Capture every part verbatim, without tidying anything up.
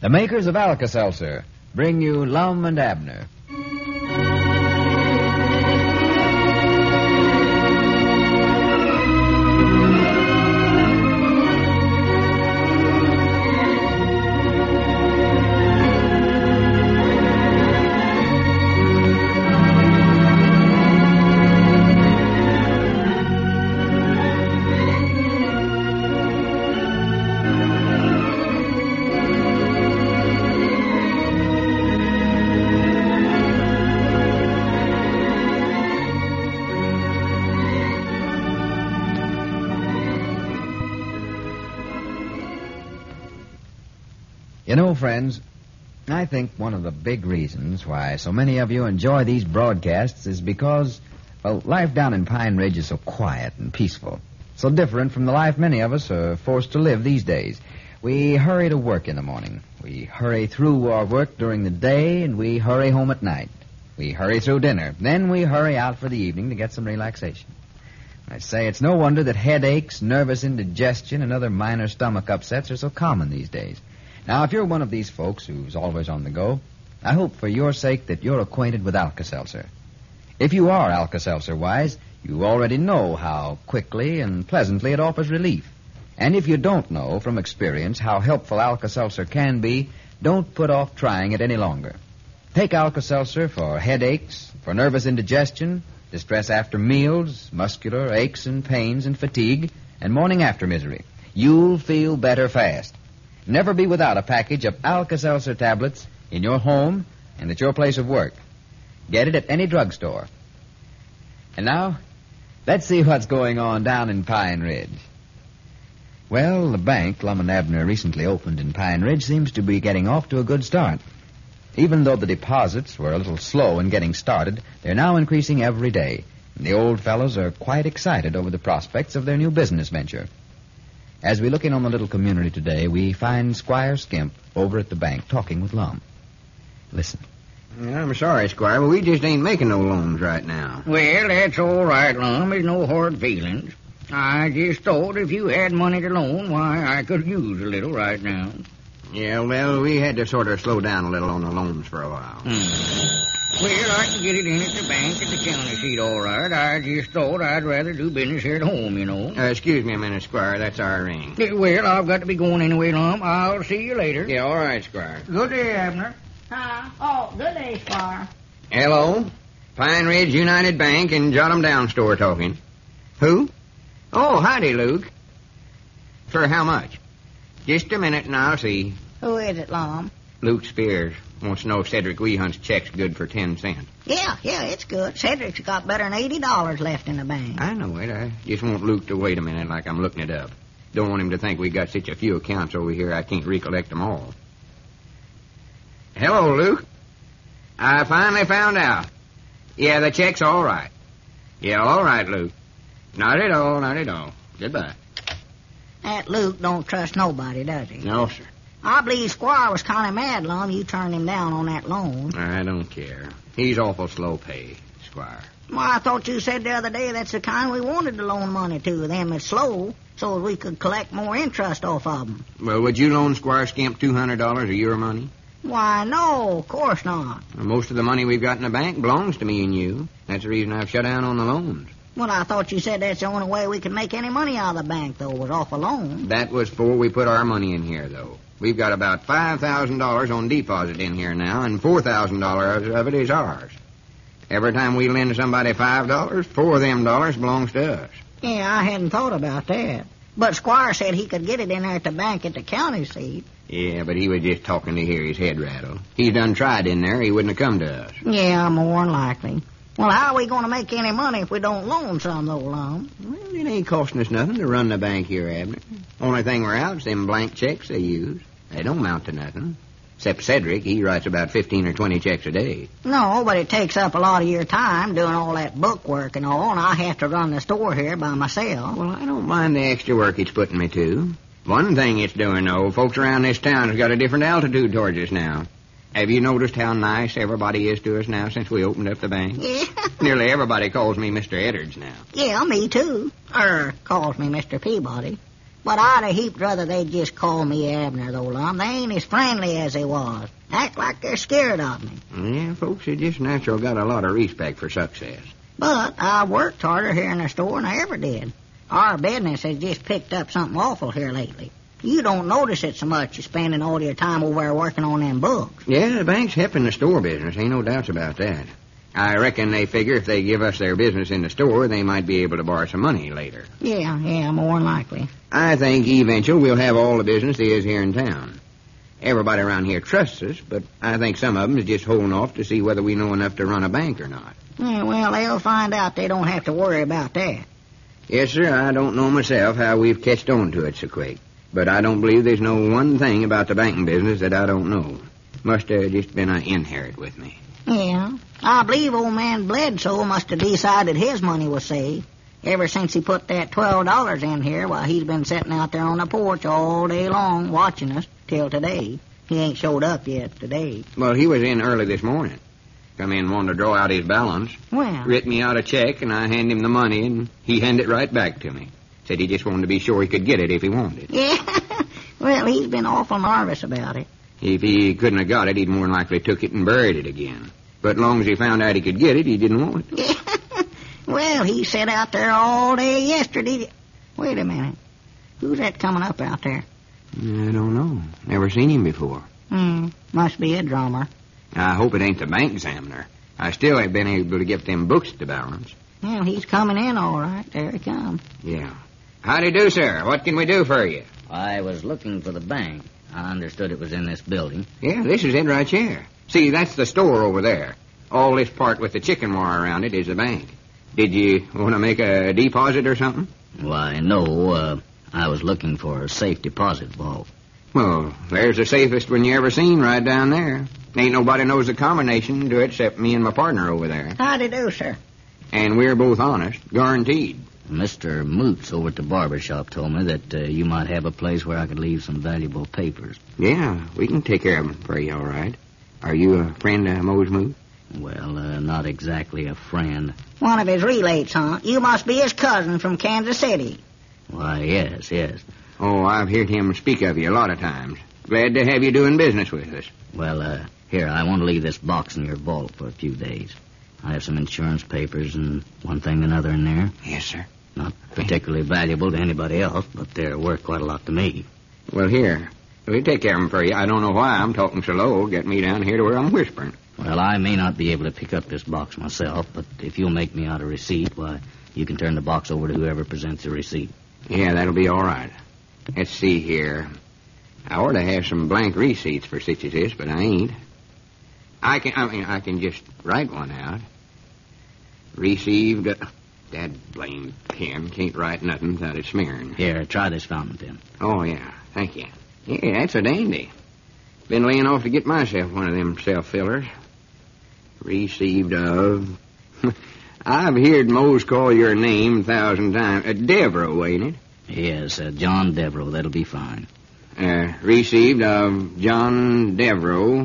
The makers of Alka-Seltzer bring you Lum and Abner. You know, friends, I think one of the big reasons why so many of you enjoy these broadcasts is because, well, life down in Pine Ridge is so quiet and peaceful. So different from the life many of us are forced to live these days. We hurry to work in the morning. We hurry through our work during the day, and we hurry home at night. We hurry through dinner. Then we hurry out for the evening to get some relaxation. I say it's no wonder that headaches, nervous indigestion, and other minor stomach upsets are so common these days. Now, if you're one of these folks who's always on the go, I hope for your sake that you're acquainted with Alka-Seltzer. If you are Alka-Seltzer wise, you already know how quickly and pleasantly it offers relief. And if you don't know from experience how helpful Alka-Seltzer can be, don't put off trying it any longer. Take Alka-Seltzer for headaches, for nervous indigestion, distress after meals, muscular aches and pains and fatigue, and morning after misery. You'll feel better fast. Never be without a package of Alka-Seltzer tablets in your home and at your place of work. Get it at any drugstore. And now, let's see what's going on down in Pine Ridge. Well, the bank Lum and Abner recently opened in Pine Ridge seems to be getting off to a good start. Even though the deposits were a little slow in getting started, they're now increasing every day. And the old fellows are quite excited over the prospects of their new business venture. As we look in on the little community today, we find Squire Skimp over at the bank talking with Lum. Listen. Yeah, I'm sorry, Squire, but we just ain't making no loans right now. Well, that's all right, Lum. There's no hard feelings. I just thought if you had money to loan, why, I could use a little right now. Yeah, well, we had to sort of slow down a little on the loans for a while. Hmm. Well, I can get it in at the bank at the county seat, all right. I just thought I'd rather do business here at home, you know. Uh, excuse me a minute, Squire. That's our ring. Yeah, well, I've got to be going anyway, Lum. I'll see you later. Yeah, all right, Squire. Good day, Abner. Huh? Oh, good day, Squire. Hello? Pine Ridge United Bank and Jot 'em Down store talking. Who? Oh, howdy, Luke. For how much? Just a minute and I'll see. Who is it, Lum? Luke Spears wants to know if Cedric Weehunt's check's good for ten cents. Yeah, yeah, it's good. Cedric's got better than eighty dollars left in the bank. I know it. I just want Luke to wait a minute like I'm looking it up. Don't want him to think we got such a few accounts over here I can't recollect them all. Hello, Luke. I finally found out. Yeah, the check's all right. Yeah, all right, Luke. Not at all, not at all. Goodbye. That Luke don't trust nobody, does he? No, sir. I believe Squire was kind of mad, Lum. You turned him down on that loan. I don't care. He's awful slow pay, Squire. Well, I thought you said the other day that's the kind we wanted to loan money to, them that's slow, so we could collect more interest off of them. Well, would you loan Squire Skimp two hundred dollars of your money? Why, no, of course not. Well, most of the money we've got in the bank belongs to me and you. That's the reason I've shut down on the loans. Well, I thought you said that's the only way we could make any money out of the bank, though, was off a loan. That was before we put our money in here, though. We've got about five thousand dollars on deposit in here now, and four thousand dollars of it is ours. Every time we lend somebody five dollars, four of them dollars belongs to us. Yeah, I hadn't thought about that. But Squire said he could get it in there at the bank at the county seat. Yeah, but he was just talking to hear his head rattle. He's done tried in there, he wouldn't have come to us. Yeah, more than likely. Well, how are we going to make any money if we don't loan some, though, Lum? Well, it ain't costing us nothing to run the bank here, Abner. Only thing we're out is them blank checks they use. They don't amount to nothing. Except Cedric, he writes about fifteen or twenty checks a day. No, but it takes up a lot of your time doing all that book work and all, and I have to run the store here by myself. Well, I don't mind the extra work it's putting me to. One thing it's doing, though, folks around this town has got a different altitude towards us now. Have you noticed how nice everybody is to us now since we opened up the bank? Yeah. Nearly everybody calls me Mister Edwards now. Yeah, me too. Er, calls me Mister Peabody. But I'd a heaped rather they'd just call me Abner, though, Lum. They ain't as friendly as they was. Act like they're scared of me. Yeah, folks have just natural got a lot of respect for success. But I worked harder here in the store than I ever did. Our business has just picked up something awful here lately. You don't notice it so much, you spending all your time over there working on them books. Yeah, the bank's helping the store business. Ain't no doubts about that. I reckon they figure if they give us their business in the store, they might be able to borrow some money later. Yeah, yeah, more than likely. I think eventually we'll have all the business there is here in town. Everybody around here trusts us, but I think some of them is just holding off to see whether we know enough to run a bank or not. Yeah, well, they'll find out they don't have to worry about that. Yes, sir, I don't know myself how we've catched on to it so quick. But I don't believe there's no one thing about the banking business that I don't know. Must have just been an inherit with me. Yeah, I believe old man Bledsoe must have decided his money was safe. Ever since he put that twelve dollars in here, while he's been sitting out there on the porch all day long watching us till today. He ain't showed up yet today. Well, he was in early this morning. Come in and wanted to draw out his balance. Well. Writ me out a check, and I hand him the money, and he handed it right back to me. Said he just wanted to be sure he could get it if he wanted it. Yeah, well, he's been awful nervous about it. If he couldn't have got it, he'd more than likely took it and buried it again. But as long as he found out he could get it, he didn't want it. Yeah. Well, he sat out there all day yesterday. Wait a minute. Who's that coming up out there? I don't know. Never seen him before. Hmm, must be a drummer. I hope it ain't the bank examiner. I still ain't been able to get them books to balance. Well, he's coming in all right. There he comes. Yeah. Howdy do, sir. What can we do for you? I was looking for the bank. I understood it was in this building. Yeah, this is it right here. See, that's the store over there. All this part with the chicken wire around it is the bank. Did you want to make a deposit or something? Why, no, uh, I was looking for a safe deposit vault. Well, there's the safest one you ever seen right down there. Ain't nobody knows the combination to it except me and my partner over there. Howdy do, sir. And we're both honest, guaranteed. Mister Moots over at the barber shop told me that uh, you might have a place where I could leave some valuable papers. Yeah, we can take care of them for you, all right. Are you a friend of Mose Moot? Well, uh, not exactly a friend. One of his relates, huh? You must be his cousin from Kansas City. Why, yes, yes. Oh, I've heard him speak of you a lot of times. Glad to have you doing business with us. Well, uh, here, I want to leave this box in your vault for a few days. I have some insurance papers and one thing and another in there. Yes, sir. Not particularly valuable to anybody else, but they're worth quite a lot to me. Well, here. We'll take care of them for you. I don't know why I'm talking so low. Get me down here to where I'm whispering. Well, I may not be able to pick up this box myself, but if you'll make me out a receipt, why, you can turn the box over to whoever presents the receipt. Yeah, that'll be all right. Let's see here. I ought to have some blank receipts for such as this, but I ain't. I can, I mean, I can just write one out. Received, uh, that blame pen can't write nothing without it smearing. Here, try this fountain pen. Oh, yeah, thank you. Yeah, that's a dandy. Been laying off to get myself one of them self-fillers. Received of... I've heard Mose call your name a thousand times. Uh, Devereaux, ain't it? Yes, uh, John Devereaux. That'll be fine. Uh, received of John Devereaux,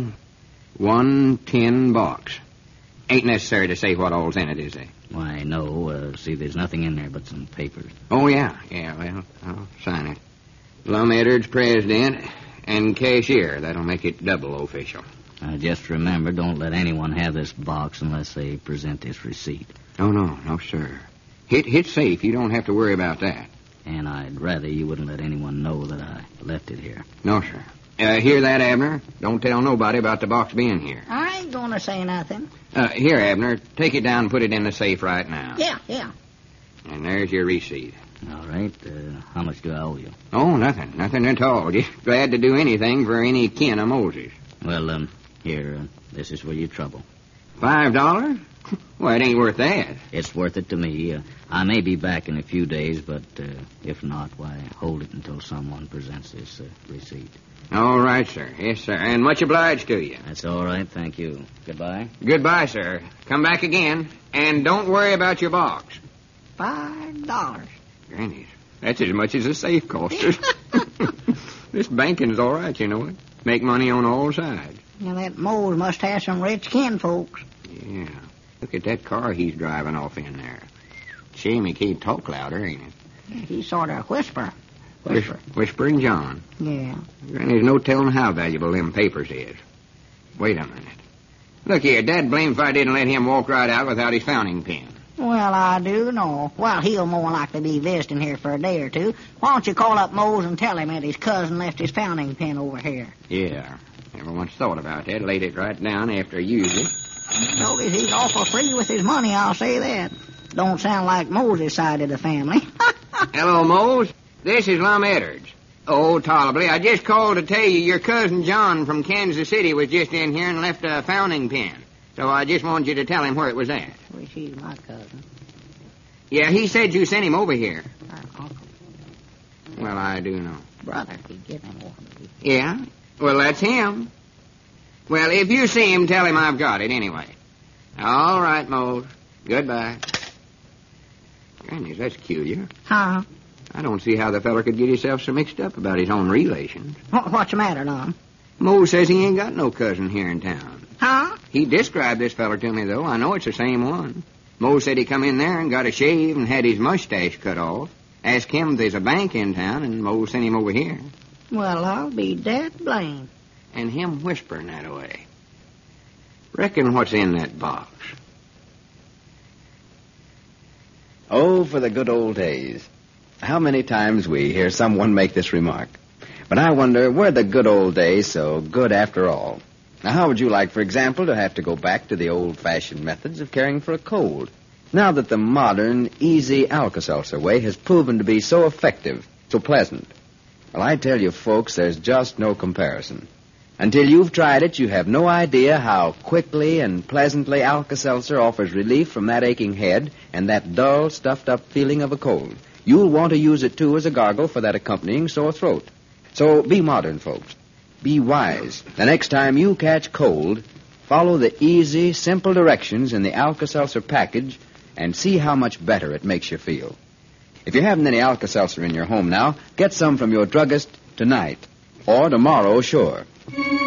one tin box. Ain't necessary to say what all's in it, is it? Why, no. Uh, see, there's nothing in there but some papers. Oh, yeah. Yeah, well, I'll sign it. Lum Edwards, president, and cashier. That'll make it double official. Uh, just remember, don't let anyone have this box unless they present this receipt. Oh, no, no, sir. Hit, hit safe. You don't have to worry about that. And I'd rather you wouldn't let anyone know that I left it here. No, sir. Uh, hear that, Abner? Don't tell nobody about the box being here. I ain't gonna say nothing. Uh, here, Abner, take it down and put it in the safe right now. Yeah, yeah. And there's your receipt. All right. Uh, how much do I owe you? Oh, nothing. Nothing at all. Just glad to do anything for any kin of Moses. Well, um, here, uh, this is for your trouble. Five dollars? Well, it ain't worth that. It's worth it to me. Uh, I may be back in a few days, but uh, if not, why, hold it until someone presents this uh, receipt. All right, sir. Yes, sir. And much obliged to you. That's all right. Thank you. Goodbye. Goodbye, sir. Come back again. And don't worry about your box. Five dollars. Grannies, that's as much as a safe costs us. This banking's all right, you know it. Make money on all sides. Now, that Mose must have some rich kin folks. Yeah. Look at that car he's driving off in there. Shame he can't talk louder, ain't it? He sort of whisper. Whis- Whispering John. Yeah. And there's no telling how valuable them papers is. Wait a minute. Look here, Dad blamed if I didn't let him walk right out without his fountain pen. Well, I do know. Well, he'll more likely be visiting here for a day or two. Why don't you call up Mose and tell him that his cousin left his fountain pen over here? Yeah. Never once thought about that. Laid it right down after I used it. Notice he's awful free with his money, I'll say that. Don't sound like Moses' side of the family. Hello, Mose. This is Lum Edwards. Oh, tolerably. I just called to tell you your cousin John from Kansas City was just in here and left a fountain pen. So I just wanted you to tell him where it was at. Wish he's my cousin. Yeah, he said you sent him over here. Our uncle. Well, I do know. Brother, he'd give him one. Yeah? Well, that's him. Well, if you see him, tell him I've got it anyway. All right, Mose. Goodbye. Goodness, that's peculiar. Huh? I don't see how the feller could get himself so mixed up about his own relations. What, what's the matter, Lum? Mose says he ain't got no cousin here in town. Huh? He described this feller to me, though. I know it's the same one. Mose said he come in there and got a shave and had his mustache cut off. Asked him if there's a bank in town, and Mose sent him over here. Well, I'll be dead blamed. And him whispering that away. Reckon what's in that box? Oh, for the good old days. How many times we hear someone make this remark. But I wonder, were the good old days so good after all? Now, how would you like, for example, to have to go back to the old-fashioned methods of caring for a cold? Now that the modern, easy Alka-Seltzer way has proven to be so effective, so pleasant. Well, I tell you, folks, there's just no comparison. Until you've tried it, you have no idea how quickly and pleasantly Alka-Seltzer offers relief from that aching head and that dull, stuffed-up feeling of a cold. You'll want to use it, too, as a gargle for that accompanying sore throat. So be modern, folks. Be wise. The next time you catch cold, follow the easy, simple directions in the Alka-Seltzer package and see how much better it makes you feel. If you haven't any Alka-Seltzer in your home now, get some from your druggist tonight. Or tomorrow, sure.